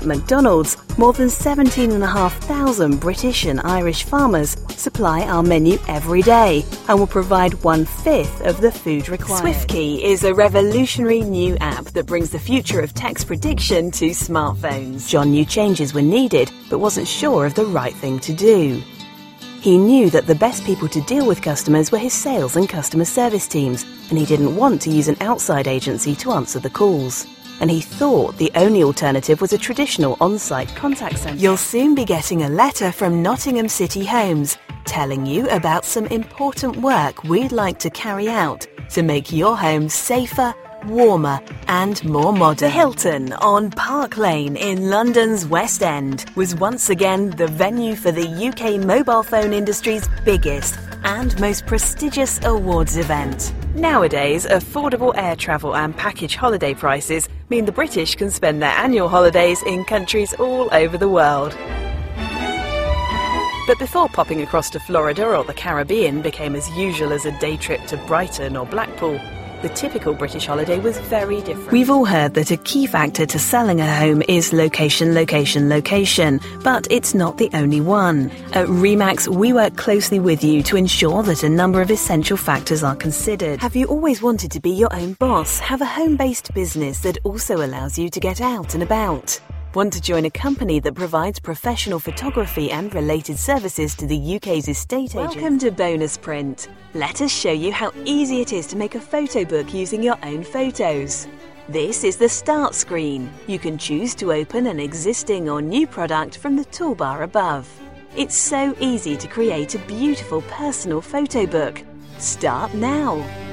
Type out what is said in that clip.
At McDonald's, more than 17,500 British and Irish farmers supply our menu every day and will provide 1/5 of the food required. SwiftKey is a revolutionary new app that brings the future of text prediction to smartphones. John knew changes were needed, but wasn't sure of the right thing to do. He knew that the best people to deal with customers were his sales and customer service teams, and he didn't want to use an outside agency to answer the calls. And he thought the only alternative was a traditional on-site contact centre. You'll soon be getting a letter from Nottingham City Homes telling you about some important work we'd like to carry out to make your home safer, warmer and more modern. The Hilton on Park Lane in London's West End was once again the venue for the UK mobile phone industry's biggest and most prestigious awards event. Nowadays, affordable air travel and package holiday prices mean the British can spend their annual holidays in countries all over the world. But before popping across to Florida or the Caribbean became as usual as a day trip to Brighton or Blackpool, the typical British holiday was very different. We've all heard that a key factor to selling a home is location, location, location, but it's not the only one. At Remax, we work closely with you to ensure that a number of essential factors are considered. Have you always wanted to be your own boss? Have a home-based business that also allows you to get out and about? Want to join a company that provides professional photography and related services to the UK's estate agents? Welcome to Bonus Print. Let us show you how easy it is to make a photo book using your own photos. This is the Start screen. You can choose to open an existing or new product from the toolbar above. It's so easy to create a beautiful personal photo book. Start now.